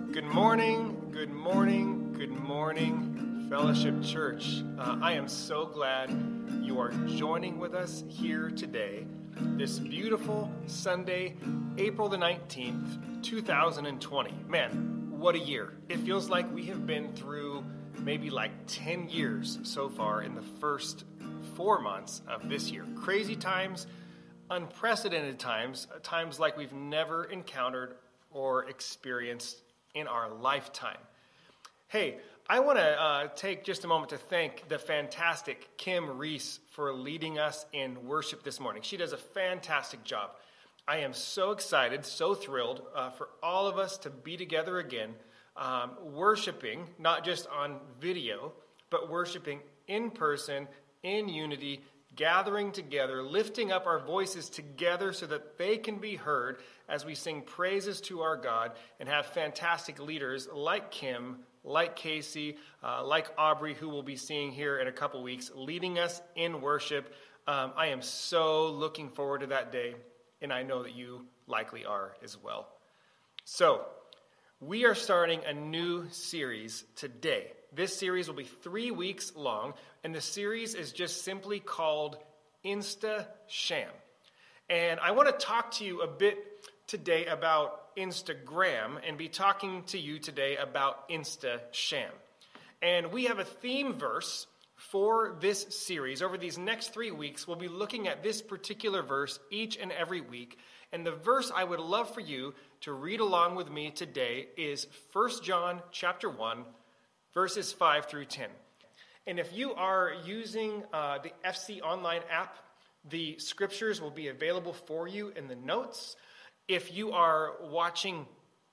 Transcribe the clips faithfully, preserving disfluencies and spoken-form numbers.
Good morning, good morning, good morning, Fellowship Church. Uh, I am so glad you are joining with us here today, this beautiful Sunday, April the nineteenth, two thousand twenty. Man, what a year. It feels like we have been through maybe like ten years so far in the first four months of this year. Crazy times, unprecedented times, times like we've never encountered or experienced in our lifetime. Hey, I want to uh, take just a moment to thank the fantastic Kim Reese for leading us in worship this morning. She does a fantastic job. I am so excited, so thrilled uh, for all of us to be together again, um, worshiping, not just on video, but worshiping in person, in unity, gathering together, lifting up our voices together so that they can be heard as we sing praises to our God and have fantastic leaders like Kim, like Casey, uh, like Aubrey, who we'll be seeing here in a couple weeks, leading us in worship. Um, I am so looking forward to that day, and I know that you likely are as well. So, we are starting a new series today. This series will be three weeks long, and the series is just simply called Insta Sham. And I want to talk to you a bit today about Instagram and be talking to you today about Insta Sham. And we have a theme verse for this series. Over these next three weeks, we'll be looking at this particular verse each and every week. And the verse I would love for you to read along with me today is First John chapter one, verses five through ten. And if you are using uh, the F C Online app, the scriptures will be available for you in the notes. If you are watching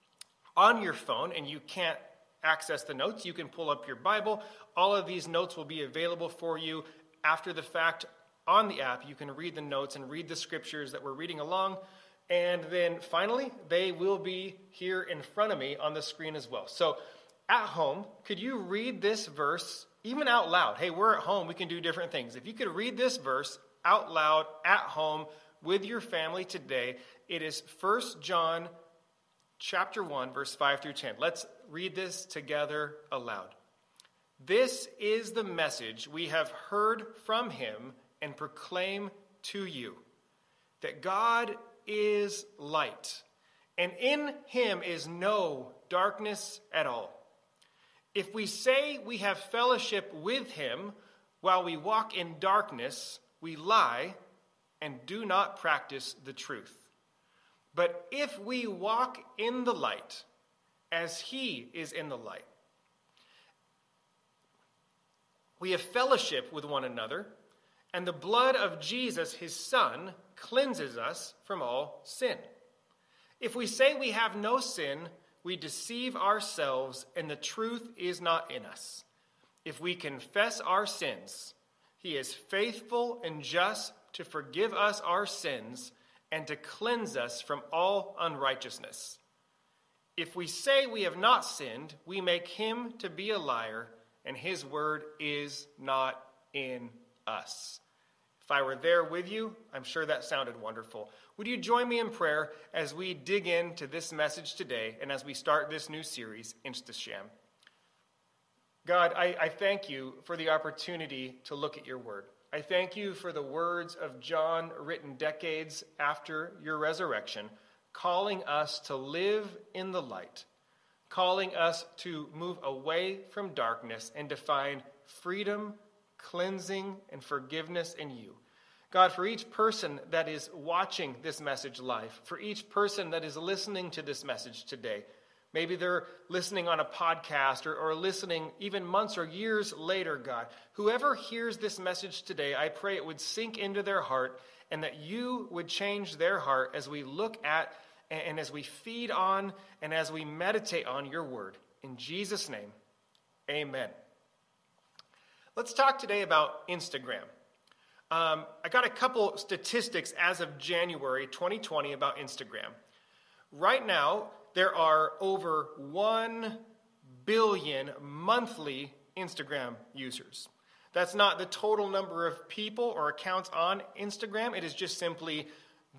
on your phone and you can't access the notes, you can pull up your Bible. All of these notes will be available for you after the fact on the app. You can read the notes and read the scriptures that we're reading along. And then finally, they will be here in front of me on the screen as well. So at home, could you read this verse even out loud? Hey, we're at home. We can do different things. If you could read this verse out loud at home with your family today, it is First John chapter one, verse five through ten. Let's read this together aloud. This is the message we have heard from him and proclaim to you, that God is light, and in him is no darkness at all. If we say we have fellowship with him while we walk in darkness, we lie and do not practice the truth. But if we walk in the light, as he is in the light, we have fellowship with one another, and the blood of Jesus, his son, cleanses us from all sin. If we say we have no sin, we deceive ourselves, and the truth is not in us. If we confess our sins, he is faithful and just to forgive us our sins and to cleanse us from all unrighteousness. If we say we have not sinned, we make him to be a liar, and his word is not in us. If I were there with you, I'm sure that sounded wonderful. Would you join me in prayer as we dig into this message today and as we start this new series, Insta Sham? God, I, I thank you for the opportunity to look at your word. I thank you for the words of John written decades after your resurrection, calling us to live in the light, calling us to move away from darkness and to find freedom, cleansing, and forgiveness in you. God, for each person that is watching this message live, for each person that is listening to this message today, maybe they're listening on a podcast or, or listening even months or years later, God, whoever hears this message today, I pray it would sink into their heart and that you would change their heart as we look at and, and as we feed on and as we meditate on your word. In Jesus' name, amen. Let's talk today about Instagram. Um, I got a couple statistics as of January twenty twenty about Instagram. Right now, there are over one billion monthly Instagram users. That's not the total number of people or accounts on Instagram. It is just simply the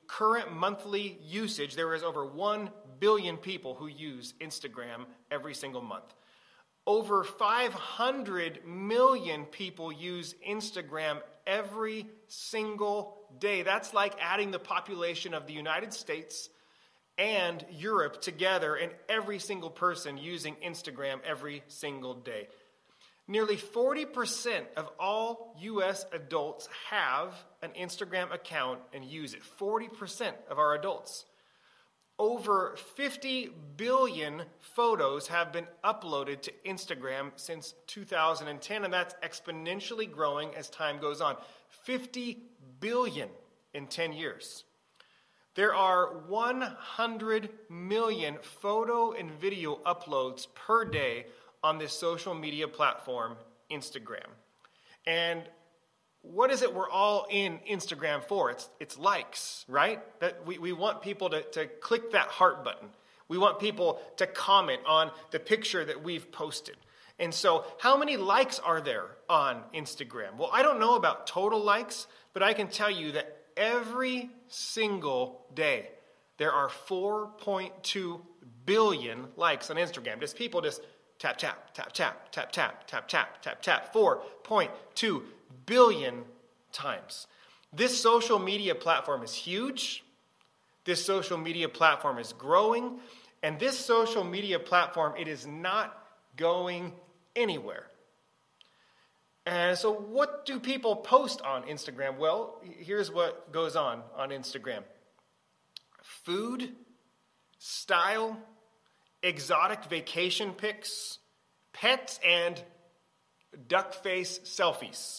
current monthly usage, there is over one billion people who use Instagram every single month. Over five hundred million people use Instagram every single day. That's like adding the population of the United States and Europe together, and every single person using Instagram every single day. Nearly forty percent of all U S adults have an Instagram account and use it. forty percent of our adults. Over fifty billion photos have been uploaded to Instagram since two thousand ten, and that's exponentially growing as time goes on. fifty billion in ten years. There are one hundred million photo and video uploads per day on this social media platform, Instagram. And what is it we're all in Instagram for? It's it's likes, right? That we, we want people to, to click that heart button. We want people to comment on the picture that we've posted. And so how many likes are there on Instagram? Well, I don't know about total likes, but I can tell you that every single day there are four point two billion likes on Instagram. Just people just tap, tap, tap, tap, tap, tap, tap, tap, tap, tap, four point two billion times. This social media platform is huge. This social media platform is growing. And this social media platform, it is not going anywhere. And so what do people post on Instagram? Well, here's what goes on on Instagram. Food, style, exotic vacation pics, pets, and duck face selfies.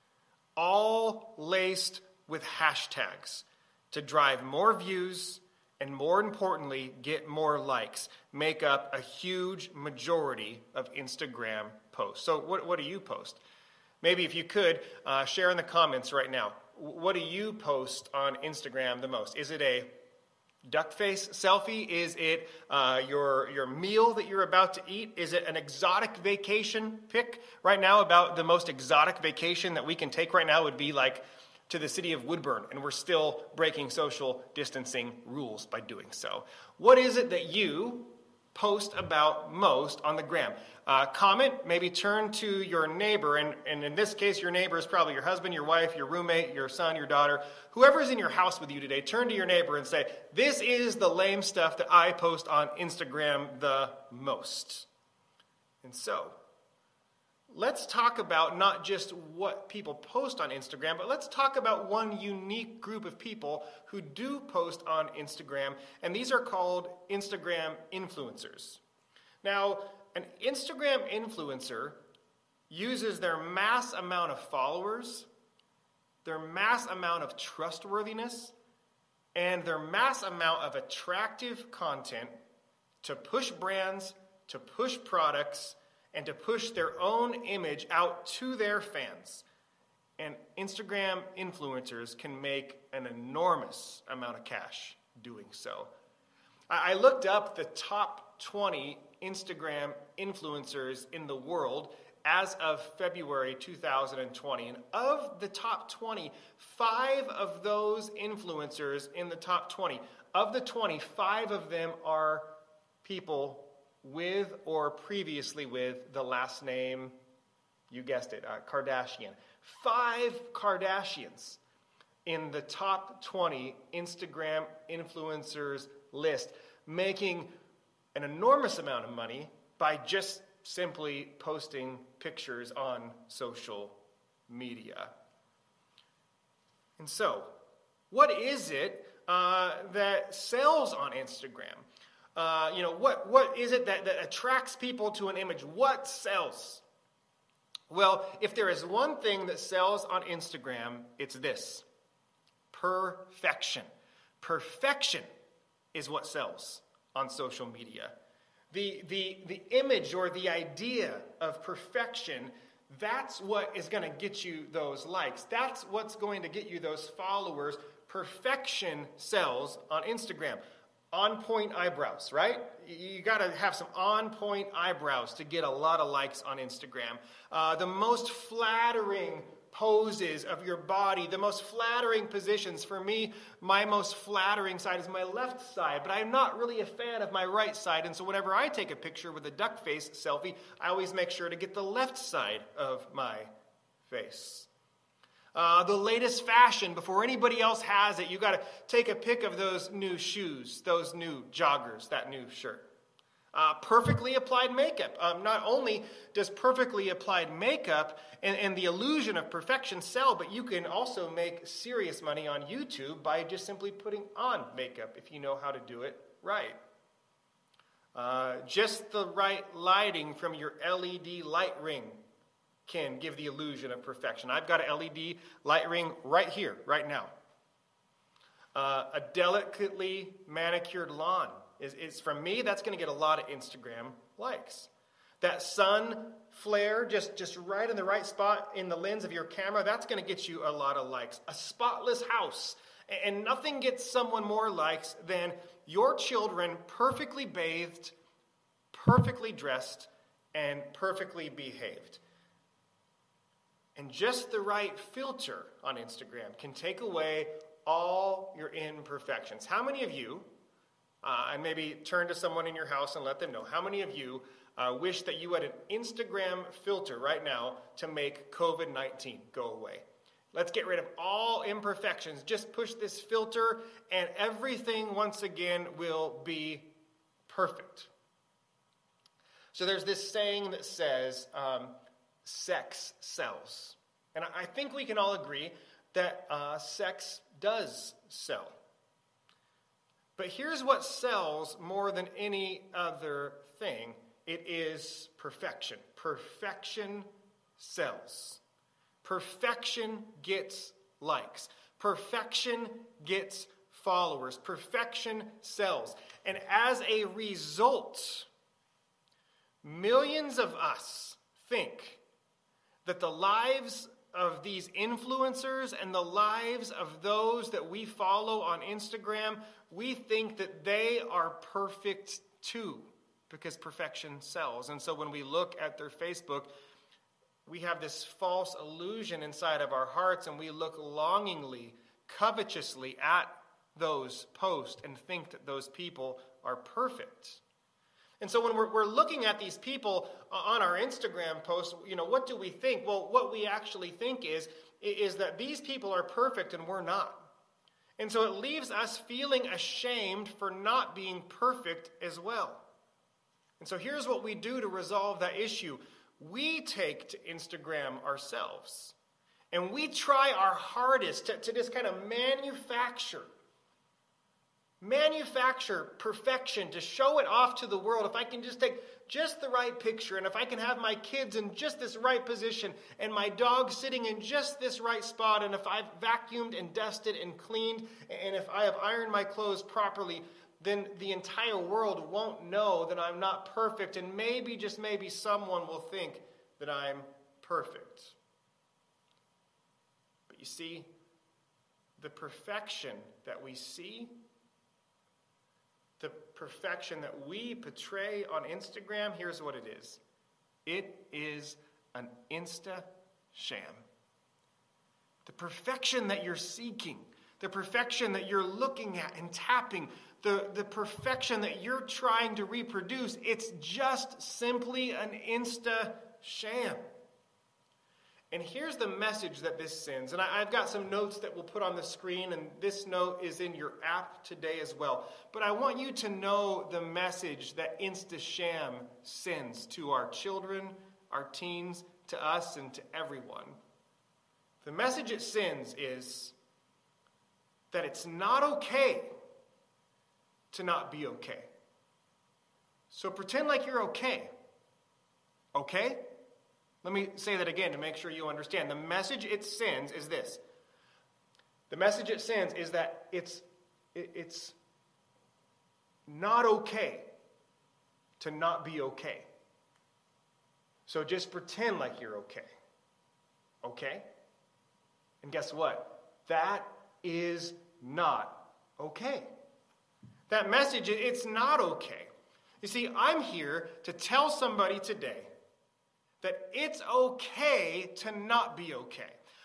All laced with hashtags to drive more views and, more importantly, get more likes, make up a huge majority of Instagram posts. So what, what do you post? Maybe if you could, uh, share in the comments right now. What do you post on Instagram the most? Is it a duck face selfie? Is it uh, your, your meal that you're about to eat? Is it an exotic vacation pic? Right now, about the most exotic vacation that we can take right now would be like to the city of Woodburn, and we're still breaking social distancing rules by doing so. What is it that you post about most on the gram? Uh, comment, maybe turn to your neighbor, and, and in this case, your neighbor is probably your husband, your wife, your roommate, your son, your daughter, whoever's in your house with you today. Turn to your neighbor and say, this is the lame stuff that I post on Instagram the most. And so, let's talk about not just what people post on Instagram, but let's talk about one unique group of people who do post on Instagram, and these are called Instagram influencers. Now, an Instagram influencer uses their mass amount of followers, their mass amount of trustworthiness, and their mass amount of attractive content to push brands, to push products, and to push their own image out to their fans. And Instagram influencers can make an enormous amount of cash doing so. I looked up the top twenty Instagram influencers in the world as of February two thousand twenty. And of the top twenty, five of those influencers in the top twenty, of the twenty, five of them are people with or previously with the last name, you guessed it, uh, Kardashian. Five Kardashians in the top twenty Instagram influencers list, making an enormous amount of money by just simply posting pictures on social media. And so, what is it uh, that sells on Instagram? Uh, you know, what, what is it that, that attracts people to an image? What sells? Well, if there is one thing that sells on Instagram, it's this: perfection. Perfection is what sells on social media. The, the, the image or the idea of perfection, that's what is going to get you those likes. That's what's going to get you those followers. Perfection sells on Instagram. On-point eyebrows, right? You got to have some on-point eyebrows to get a lot of likes on Instagram. Uh, the most flattering poses of your body, the most flattering positions. For me, my most flattering side is my left side, but I'm not really a fan of my right side. And so whenever I take a picture with a duck face selfie, I always make sure to get the left side of my face. Uh, the latest fashion, before anybody else has it, you got to take a pic of those new shoes, those new joggers, that new shirt. Uh, perfectly applied makeup. Um, not only does perfectly applied makeup and, and the illusion of perfection sell, but you can also make serious money on YouTube by just simply putting on makeup if you know how to do it right. Uh, just the right lighting from your L E D light ring can give the illusion of perfection. I've got an L E D light ring right here, right now. Uh, a delicately manicured lawn. Is, is from me, that's going to get a lot of Instagram likes. That sun flare, just, just right in the right spot in the lens of your camera, that's going to get you a lot of likes. A spotless house. And nothing gets someone more likes than your children perfectly bathed, perfectly dressed, and perfectly behaved. And just the right filter on Instagram can take away all your imperfections. How many of you... Uh, and maybe turn to someone in your house and let them know. How many of you uh, wish that you had an Instagram filter right now to make covid nineteen go away? Let's get rid of all imperfections. Just push this filter and everything once again will be perfect. So there's this saying that says, um, sex sells. And I think we can all agree that uh, sex does sell. But here's what sells more than any other thing. It is perfection. Perfection sells. Perfection gets likes. Perfection gets followers. Perfection sells. And as a result, millions of us think that the lives of these influencers and the lives of those that we follow on Instagram, we think that they are perfect too, because perfection sells. And so when we look at their Facebook, we have this false illusion inside of our hearts, and we look longingly, covetously at those posts and think that those people are perfect. And so when we're, we're looking at these people on our Instagram posts, you know, what do we think? Well, what we actually think is, is that these people are perfect and we're not. And so it leaves us feeling ashamed for not being perfect as well. And so here's what we do to resolve that issue. We take to Instagram ourselves, and we try our hardest to, to just kind of manufacture Manufacture perfection to show it off to the world. If I can just take just the right picture, and if I can have my kids in just this right position, and my dog sitting in just this right spot, and if I've vacuumed and dusted and cleaned, and if I have ironed my clothes properly, then the entire world won't know that I'm not perfect, and maybe, just maybe, someone will think that I'm perfect. But you see, the perfection that we see, the perfection that we portray on Instagram, here's what it is. It is an insta-sham. The perfection that you're seeking, the perfection that you're looking at and tapping, the, the perfection that you're trying to reproduce, it's just simply an insta-sham. And here's the message that this sends. And I, I've got some notes that we'll put on the screen, and this note is in your app today as well. But I want you to know the message that Insta-Sham sends to our children, our teens, to us, and to everyone. The message it sends is that it's not okay to not be okay. So pretend like you're okay. Okay? Let me say that again to make sure you understand. The message it sends is this. The message it sends is that it's, it, it's not okay to not be okay. So just pretend like you're okay. Okay? And guess what? That is not okay. That message, it's not okay. You see, I'm here to tell somebody today that it's okay to not be okay.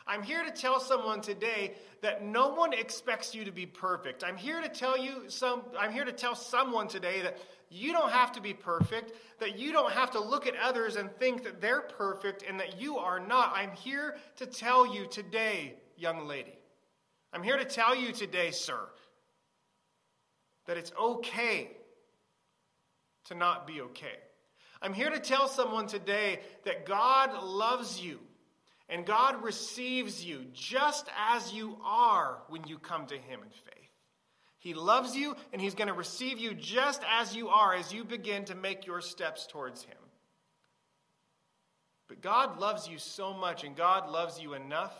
I'm here to tell someone today that no one expects you to be perfect. I'm here to tell you some I'm here to tell someone today that you don't have to be perfect, that you don't have to look at others and think that they're perfect and that you are not. I'm here to tell you today, young lady. I'm here to tell you today, sir, that it's okay to not be okay. I'm here to tell someone today that God loves you and God receives you just as you are when you come to him in faith. He loves you and he's going to receive you just as you are as you begin to make your steps towards him. But God loves you so much and God loves you enough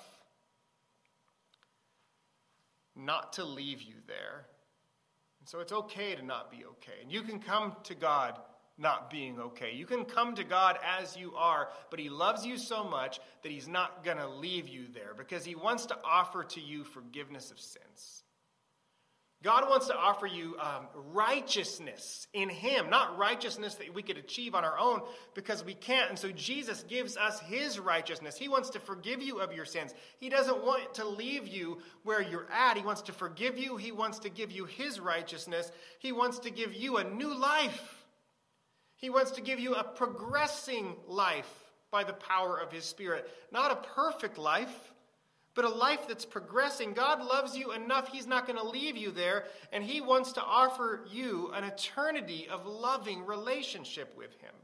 not to leave you there. And so it's okay to not be okay. And you can come to God not being okay. You can come to God as you are, but he loves you so much that he's not going to leave you there because he wants to offer to you forgiveness of sins. God wants to offer you um, righteousness in him, not righteousness that we could achieve on our own because we can't. And so Jesus gives us his righteousness. He wants to forgive you of your sins. He doesn't want to leave you where you're at. He wants to forgive you. He wants to give you his righteousness. He wants to give you a new life. He wants to give you a progressing life by the power of his Spirit. Not a perfect life, but a life that's progressing. God loves you enough, he's not going to leave you there, and he wants to offer you an eternity of loving relationship with him.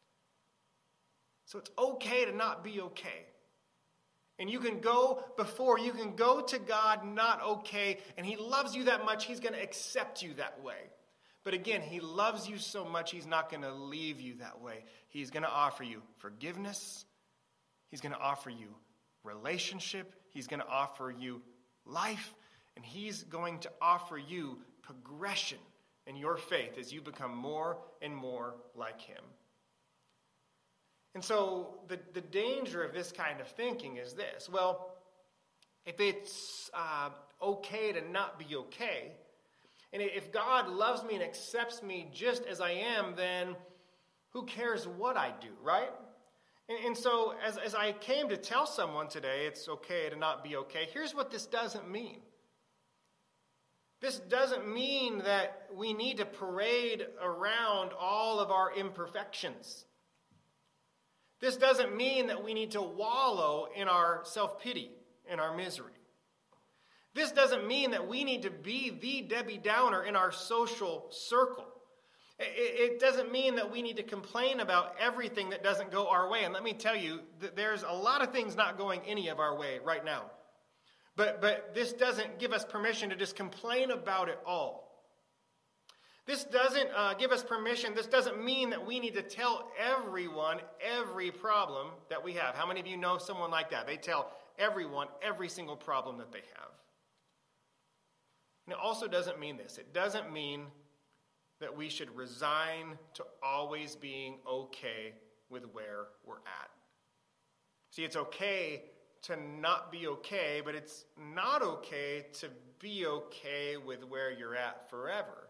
So it's okay to not be okay. And you can go before, you can go to God not okay, and he loves you that much, he's going to accept you that way. But again, he loves you so much, he's not going to leave you that way. He's going to offer you forgiveness. He's going to offer you relationship. He's going to offer you life. And he's going to offer you progression in your faith as you become more and more like him. And so the, the danger of this kind of thinking is this. Well, if it's uh, okay to not be okay, and if God loves me and accepts me just as I am, then who cares what I do, right? And, and so as, as I came to tell someone today it's okay to not be okay, here's what this doesn't mean. This doesn't mean that we need to parade around all of our imperfections. This doesn't mean that we need to wallow in our self-pity, in our misery. This doesn't mean that we need to be the Debbie Downer in our social circle. It doesn't mean that we need to complain about everything that doesn't go our way. And let me tell you, that there's a lot of things not going any of our way right now. But, but this doesn't give us permission to just complain about it all. This doesn't uh, give us permission. This doesn't mean that we need to tell everyone every problem that we have. How many of you know someone like that? They tell everyone every single problem that they have. And it also doesn't mean this. It doesn't mean that we should resign to always being okay with where we're at. See, it's okay to not be okay, but it's not okay to be okay with where you're at forever.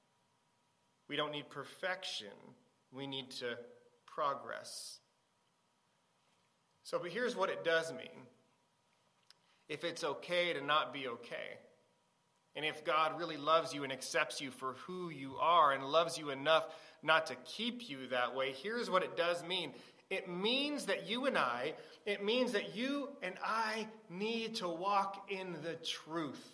We don't need perfection. We need to progress. So, but here's what it does mean. If it's okay to not be okay, and if God really loves you and accepts you for who you are and loves you enough not to keep you that way, here's what it does mean. It means that you and I, it means that you and I need to walk in the truth.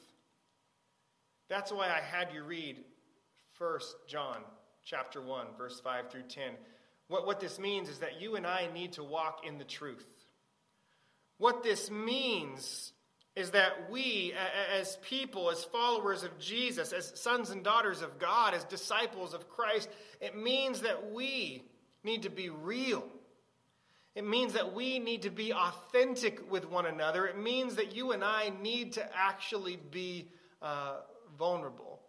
That's why I had you read First John chapter one, verse five through ten. What, what this means is that you and I need to walk in the truth. What this means is that we, as people, as followers of Jesus, as sons and daughters of God, as disciples of Christ, it means that we need to be real. It means that we need to be authentic with one another. It means that you and I need to actually be uh, vulnerable.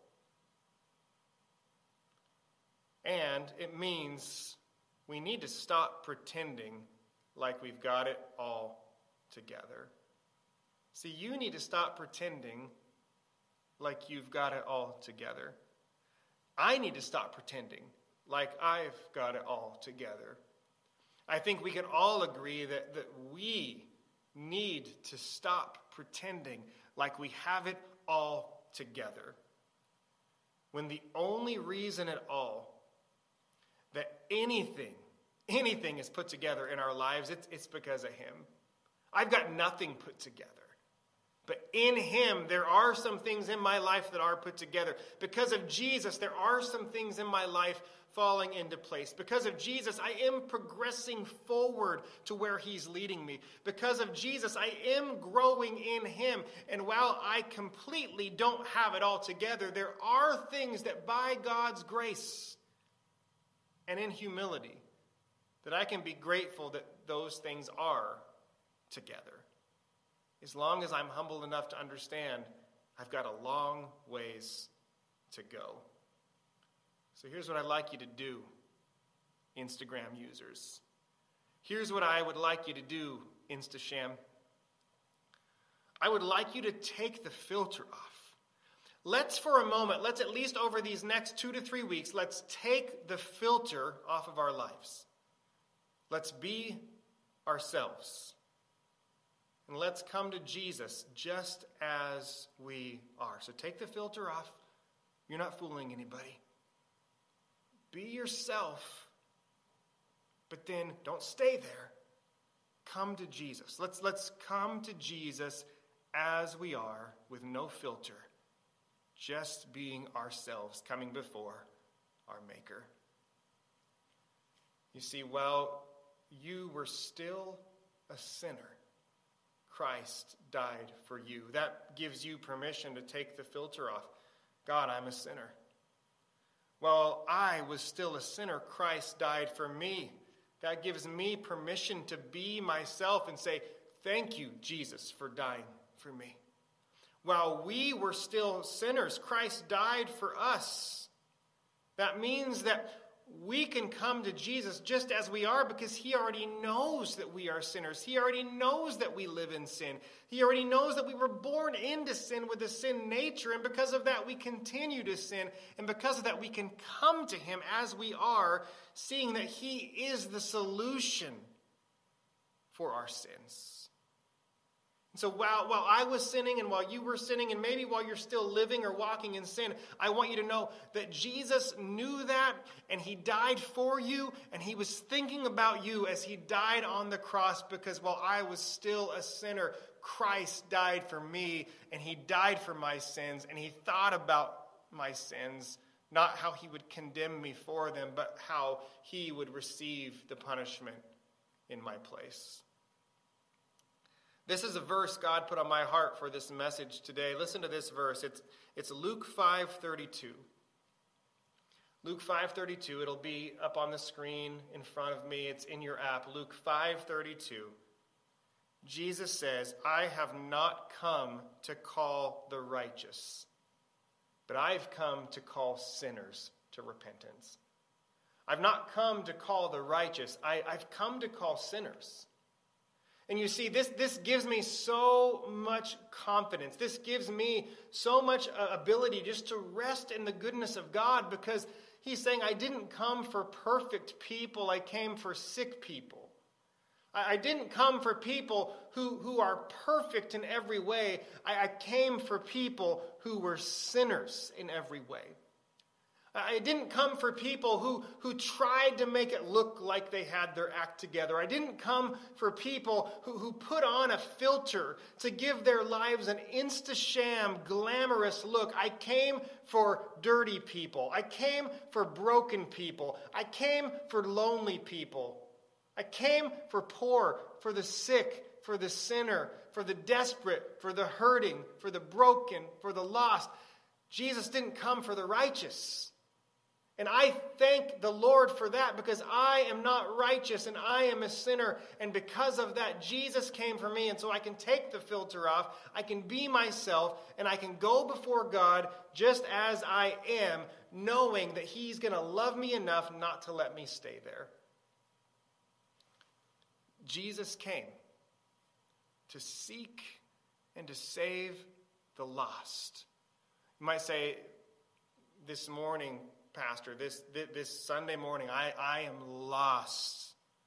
And it means we need to stop pretending like we've got it all together. See, you need to stop pretending like you've got it all together. I need to stop pretending like I've got it all together. I think we can all agree that, that we need to stop pretending like we have it all together, when the only reason at all that anything, anything is put together in our lives, it's, it's because of him. I've got nothing put together. But in him, there are some things in my life that are put together. Because of Jesus, there are some things in my life falling into place. Because of Jesus, I am progressing forward to where he's leading me. Because of Jesus, I am growing in him. And while I completely don't have it all together, there are things that by God's grace and in humility that I can be grateful that those things are together. As long as I'm humble enough to understand, I've got a long ways to go. So here's what I'd like you to do, Instagram users. Here's what I would like you to do, Instasham. I would like you to take the filter off. Let's for a moment, let's at least over these next two to three weeks, let's take the filter off of our lives. Let's be ourselves. And let's come to Jesus just as we are. So take the filter off. You're not fooling anybody. Be yourself. But then don't stay there. Come to Jesus. Let's, let's come to Jesus as we are, with no filter. Just being ourselves, coming before our Maker. You see, while you were still a sinner, Christ died for you. That gives you permission to take the filter off. God, I'm a sinner. While I was still a sinner, Christ died for me. That gives me permission to be myself and say, thank you, Jesus, for dying for me. While we were still sinners, Christ died for us. That means that we can come to Jesus just as we are because he already knows that we are sinners. He already knows that we live in sin. He already knows that we were born into sin with a sin nature, and because of that we continue to sin, and because of that we can come to him as we are, seeing that he is the solution for our sins. So while, while I was sinning and while you were sinning and maybe while you're still living or walking in sin, I want you to know that Jesus knew that and he died for you and he was thinking about you as he died on the cross, because while I was still a sinner, Christ died for me and he died for my sins and he thought about my sins, not how he would condemn me for them, but how he would receive the punishment in my place. This is a verse God put on my heart for this message today. Listen to this verse. It's, it's Luke five thirty-two. Luke five thirty-two. It'll be up on the screen in front of me. It's in your app. Luke five thirty-two. Jesus says, I have not come to call the righteous, but I've come to call sinners to repentance. I've not come to call the righteous. I, I've come to call sinners. And you see, this, this gives me so much confidence. This gives me so much uh, ability just to rest in the goodness of God, because he's saying, I didn't come for perfect people. I came for sick people. I, I didn't come for people who, who are perfect in every way. I, I came for people who were sinners in every way. I didn't come for people who, who tried to make it look like they had their act together. I didn't come for people who, who put on a filter to give their lives an insta-sham, glamorous look. I came for dirty people. I came for broken people. I came for lonely people. I came for poor, for the sick, for the sinner, for the desperate, for the hurting, for the broken, for the lost. Jesus didn't come for the righteous. And I thank the Lord for that, because I am not righteous and I am a sinner. And because of that, Jesus came for me. And so I can take the filter off. I can be myself and I can go before God just as I am, knowing that he's going to love me enough not to let me stay there. Jesus came to seek and to save the lost. You might say, this morning, Pastor, this, this Sunday morning, I, I am lost.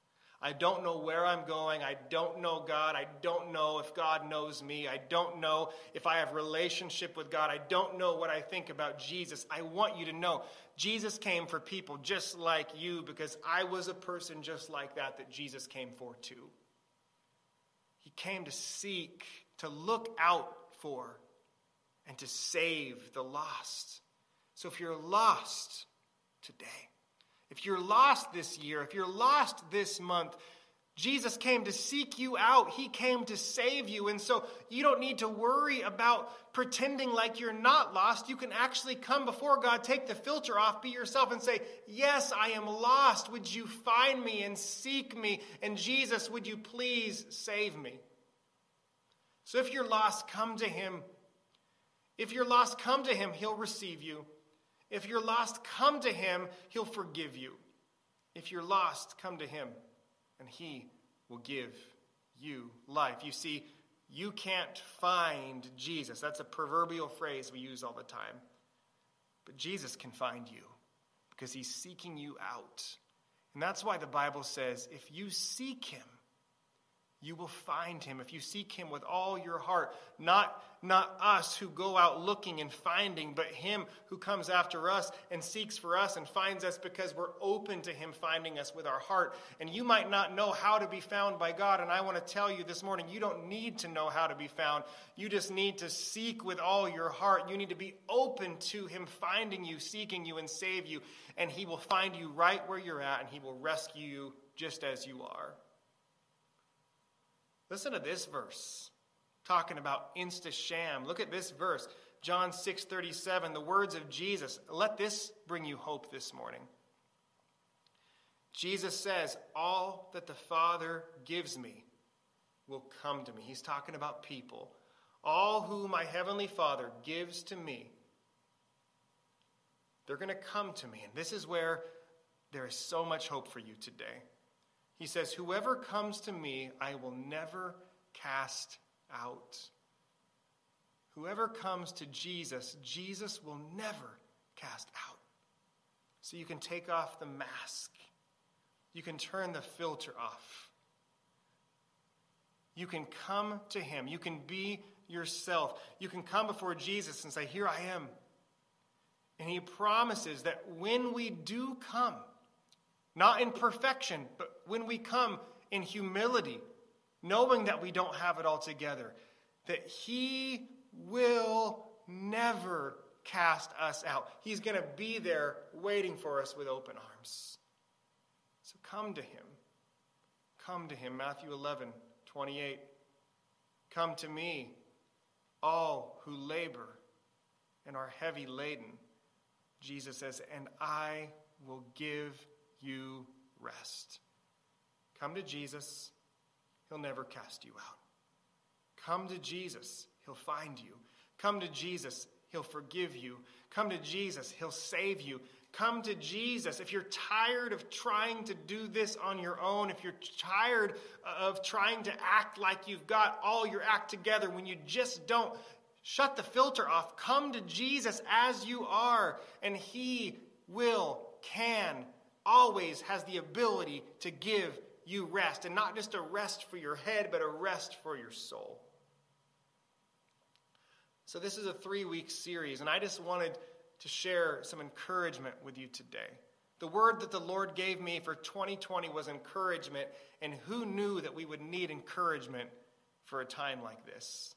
I don't know where I'm going. I don't know God. I don't know if God knows me. I don't know if I have relationship with God. I don't know what I think about Jesus. I want you to know Jesus came for people just like you, because I was a person just like that that Jesus came for too. He came to seek, to look out for, and to save the lost. So if you're lost today, if you're lost this year, if you're lost this month, Jesus came to seek you out. He came to save you. And so you don't need to worry about pretending like you're not lost. You can actually come before God, take the filter off, be yourself, and say, yes, I am lost. Would you find me and seek me? And Jesus, would you please save me? So if you're lost, come to him. If you're lost, come to him. He'll receive you. If you're lost, come to him. He'll forgive you. If you're lost, come to him, and he will give you life. You see, you can't find Jesus. That's a proverbial phrase we use all the time. But Jesus can find you because he's seeking you out. And that's why the Bible says, if you seek him, you will find him. If you seek him with all your heart, not, not us who go out looking and finding, but him who comes after us and seeks for us and finds us because we're open to him finding us with our heart. And you might not know how to be found by God, and I want to tell you this morning, you don't need to know how to be found. You just need to seek with all your heart. You need to be open to him finding you, seeking you, and save you, and he will find you right where you're at, and he will rescue you just as you are. Listen to this verse, talking about insta-sham. Look at this verse, John six thirty-seven, the words of Jesus. Let this bring you hope this morning. Jesus says, all that the Father gives me will come to me. He's talking about people. All who my heavenly Father gives to me, they're going to come to me. And this is where there is so much hope for you today. He says, whoever comes to me, I will never cast out. Whoever comes to Jesus, Jesus will never cast out. So you can take off the mask. You can turn the filter off. You can come to him. You can be yourself. You can come before Jesus and say, here I am. And he promises that when we do come, not in perfection, but when we come in humility, knowing that we don't have it all together, that he will never cast us out. He's going to be there waiting for us with open arms. So come to him. Come to him. Matthew eleven twenty-eight. Come to me, all who labor and are heavy laden. Jesus says, and I will give you rest. Come to Jesus. He'll never cast you out. Come to Jesus. He'll find you. Come to Jesus. He'll forgive you. Come to Jesus. He'll save you. Come to Jesus. If you're tired of trying to do this on your own, if you're tired of trying to act like you've got all your act together when you just don't, shut the filter off. Come to Jesus as you are, and he will, can, always has the ability to give you rest, and not just a rest for your head, but a rest for your soul. So this is a three-week series, and I just wanted to share some encouragement with you today. The word that the Lord gave me for twenty twenty was encouragement, and who knew that we would need encouragement for a time like this?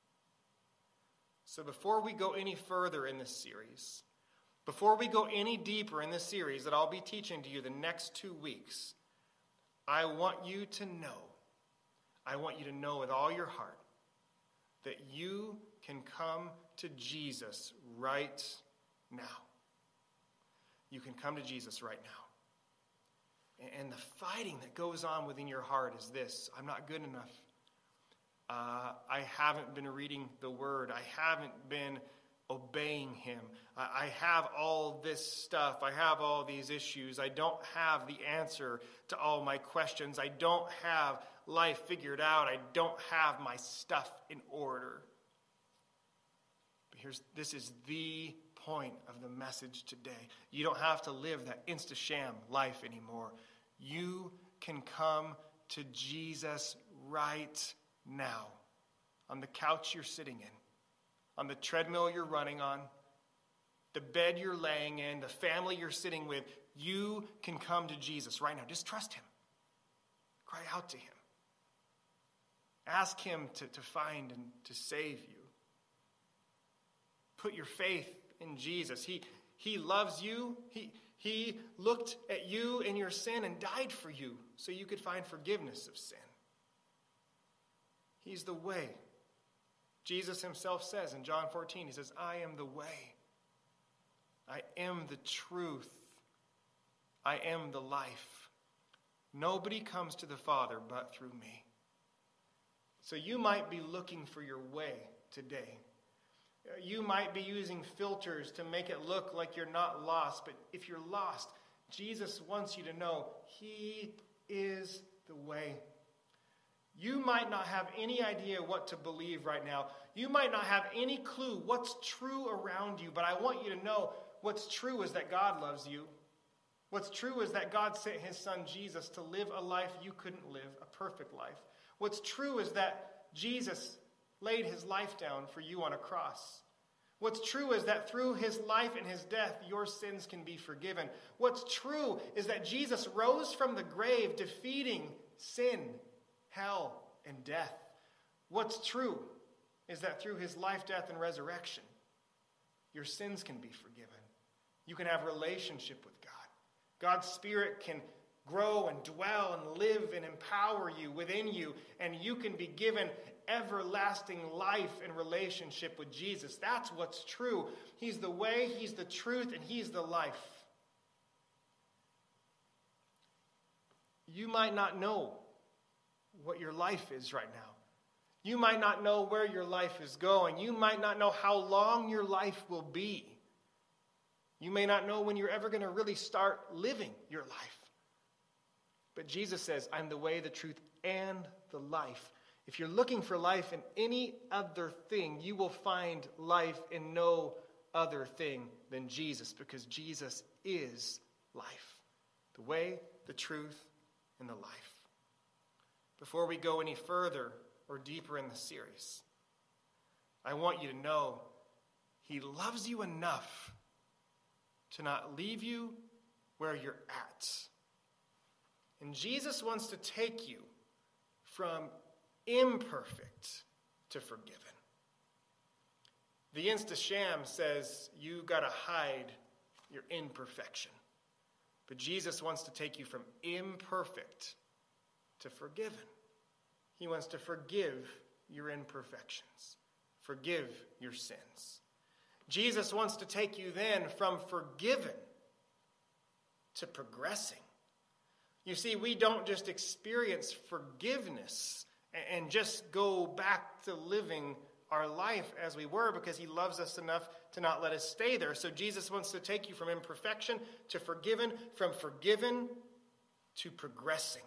So before we go any further in this series, before we go any deeper in this series that I'll be teaching to you the next two weeks, I want you to know, I want you to know with all your heart that you can come to Jesus right now. You can come to Jesus right now. And the fighting that goes on within your heart is this: I'm not good enough. Uh, I haven't been reading the Word. I haven't been obeying him. I have all this stuff. I have all these issues. I don't have the answer to all my questions. I don't have life figured out. I don't have my stuff in order. But here's, this is the point of the message today. You don't have to live that insta-sham life anymore. You can come to Jesus right now. On the couch you're sitting in, on the treadmill you're running on, the bed you're laying in, the family you're sitting with, you can come to Jesus right now. Just trust him. Cry out to him. Ask him to, to find and to save you. Put your faith in Jesus. He, he loves you. He, he looked at you in your sin and died for you so you could find forgiveness of sin. He's the way. Jesus himself says in John fourteen, he says, I am the way. I am the truth. I am the life. Nobody comes to the Father but through me. So you might be looking for your way today. You might be using filters to make it look like you're not lost, but if you're lost, Jesus wants you to know he is the way. You might not have any idea what to believe right now. You might not have any clue what's true around you, but I want you to know what's true is that God loves you. What's true is that God sent his son Jesus to live a life you couldn't live, a perfect life. What's true is that Jesus laid his life down for you on a cross. What's true is that through his life and his death, your sins can be forgiven. What's true is that Jesus rose from the grave, defeating sin, hell, and death. What's true is that through his life, death, and resurrection, your sins can be forgiven. You can have a relationship with God. God's Spirit can grow and dwell and live and empower you within you, and you can be given everlasting life and relationship with Jesus. That's what's true. He's the way, he's the truth, and he's the life. You might not know what your life is right now. You might not know where your life is going. You might not know how long your life will be. You may not know when you're ever going to really start living your life. But Jesus says, I'm the way, the truth, and the life. If you're looking for life in any other thing, you will find life in no other thing than Jesus, because Jesus is life. The way, the truth, and the life. Before we go any further or deeper in the series, I want you to know he loves you enough to not leave you where you're at. And Jesus wants to take you from imperfect to forgiven. The Insta-Sham says you got to hide your imperfection. But Jesus wants to take you from imperfect to forgiven. He wants to forgive your imperfections, forgive your sins. Jesus wants to take you then from forgiven to progressing. You see, we don't just experience forgiveness and just go back to living our life as we were, because he loves us enough to not let us stay there. So Jesus wants to take you from imperfection to forgiven, from forgiven to progressing.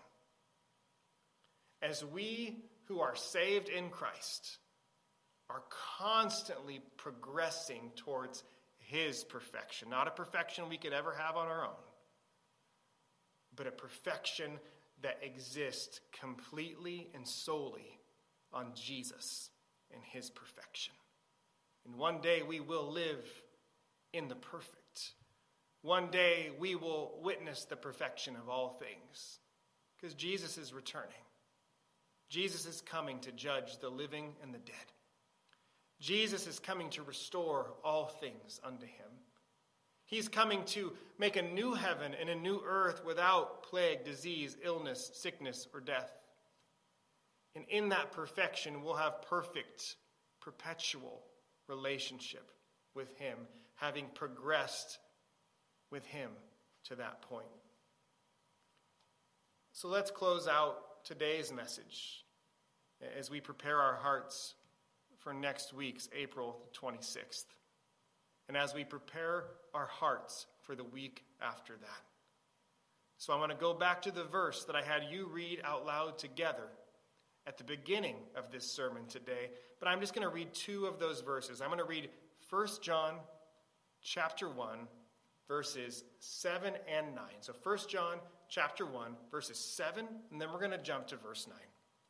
As we who are saved in Christ are constantly progressing towards his perfection, not a perfection we could ever have on our own, but a perfection that exists completely and solely on Jesus and his perfection. And one day we will live in the perfect. One day we will witness the perfection of all things, because Jesus is returning. Jesus is coming to judge the living and the dead. Jesus is coming to restore all things unto him. He's coming to make a new heaven and a new earth without plague, disease, illness, sickness, or death. And in that perfection, we'll have perfect, perpetual relationship with him, having progressed with him to that point. So let's close out today's message as we prepare our hearts for next week's April twenty-sixth. And as we prepare our hearts for the week after that. So I'm going to go back to the verse that I had you read out loud together at the beginning of this sermon today. But I'm just going to read two of those verses. I'm going to read First John chapter one, verses seven and nine. So First John chapter one, verses seven, and then we're going to jump to verse nine.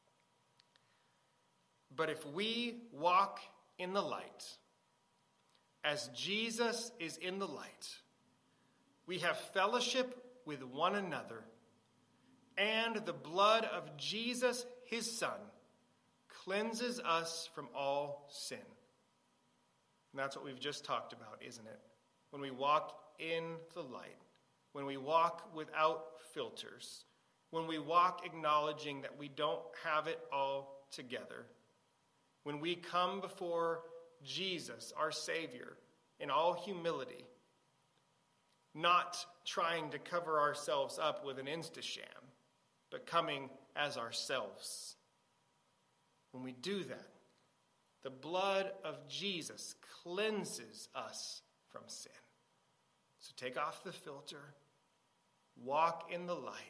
But if we walk in the light, as Jesus is in the light, we have fellowship with one another, and the blood of Jesus, his Son, cleanses us from all sin. And that's what we've just talked about, isn't it? When we walk in the light, when we walk without filters, when we walk acknowledging that we don't have it all together, when we come before Jesus, our Savior, in all humility, not trying to cover ourselves up with an Insta-sham, but coming as ourselves. When we do that, the blood of Jesus cleanses us from sin. So take off the filter, walk in the light,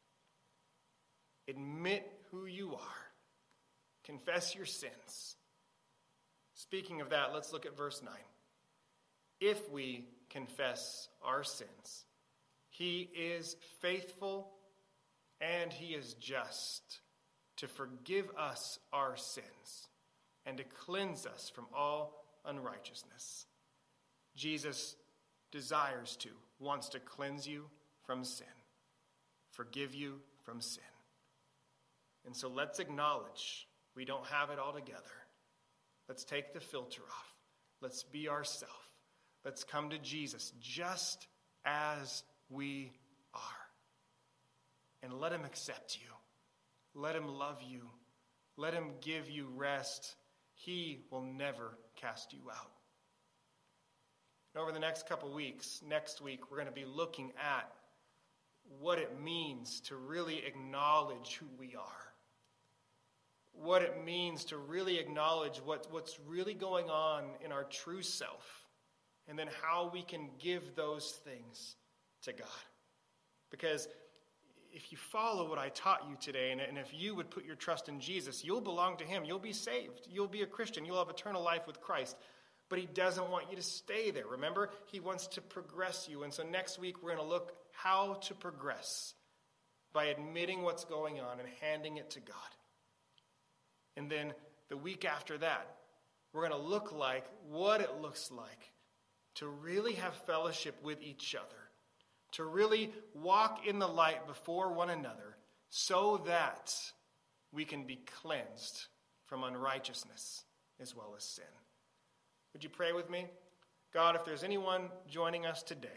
admit who you are, confess your sins. Speaking of that, let's look at verse nine. If we confess our sins, he is faithful and he is just to forgive us our sins and to cleanse us from all unrighteousness. Jesus desires to, wants to cleanse you from sin, forgive you from sin. And so let's acknowledge we don't have it all together. Let's take the filter off. Let's be ourselves. Let's come to Jesus just as we are. And let him accept you. Let him love you. Let him give you rest. He will never cast you out. And over the next couple weeks, next week, we're going to be looking at what it means to really acknowledge who we are. What it means to really acknowledge what, what's really going on in our true self. And then how we can give those things to God. Because if you follow what I taught you today, and, and if you would put your trust in Jesus, you'll belong to him. You'll be saved. You'll be a Christian. You'll have eternal life with Christ. But he doesn't want you to stay there. Remember, he wants to progress you. And so next week, we're going to look how to progress by admitting what's going on and handing it to God. And then the week after that, we're going to look like what it looks like to really have fellowship with each other, to really walk in the light before one another so that we can be cleansed from unrighteousness as well as sin. Would you pray with me? God, if there's anyone joining us today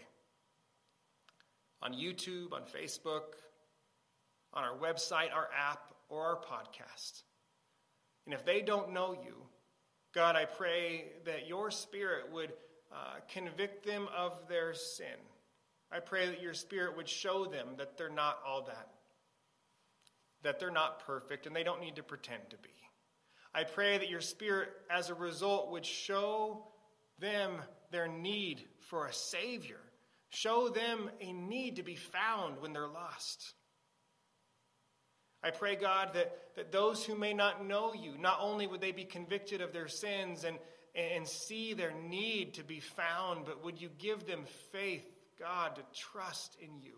on YouTube, on Facebook, on our website, our app, or our podcast, and if they don't know you, God, I pray that your Spirit would uh, convict them of their sin. I pray that your Spirit would show them that they're not all that, that they're not perfect, and they don't need to pretend to be. I pray that your Spirit, as a result, would show them their need for a Savior. Show them a need to be found when they're lost. I pray, God, that, that those who may not know you, not only would they be convicted of their sins and, and see their need to be found, but would you give them faith, God, to trust in you.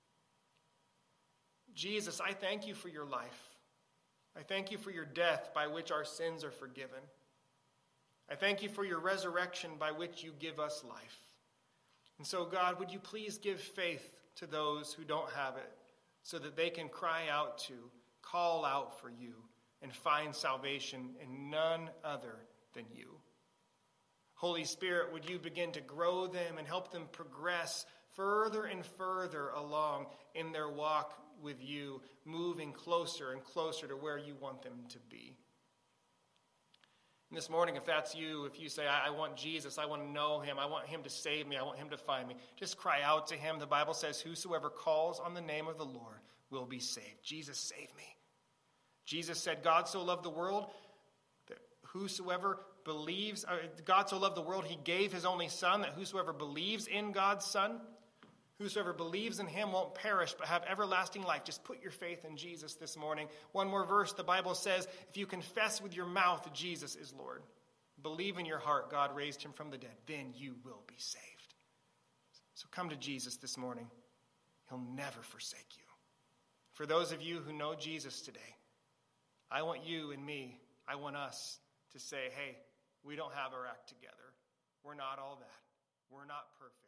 Jesus, I thank you for your life. I thank you for your death by which our sins are forgiven. I thank you for your resurrection by which you give us life. And so, God, would you please give faith to those who don't have it so that they can cry out to, call out for you, and find salvation in none other than you. Holy Spirit, would you begin to grow them and help them progress further and further along in their walk with you, moving closer and closer to where you want them to be. And this morning, if that's you, if you say, I, I want Jesus, I want to know him, I want him to save me, I want him to find me, just cry out to him. The Bible says, whosoever calls on the name of the Lord will be saved. Jesus, save me. Jesus said, God so loved the world that whosoever believes, uh, God so loved the world, he gave his only son, that whosoever believes in God's son, whosoever believes in him won't perish but have everlasting life. Just put your faith in Jesus this morning. One more verse. The Bible says, if you confess with your mouth Jesus is Lord, believe in your heart God raised him from the dead, then you will be saved. So come to Jesus this morning. He'll never forsake you. For those of you who know Jesus today, I want you and me, I want us to say, hey, we don't have our act together. We're not all that. We're not perfect.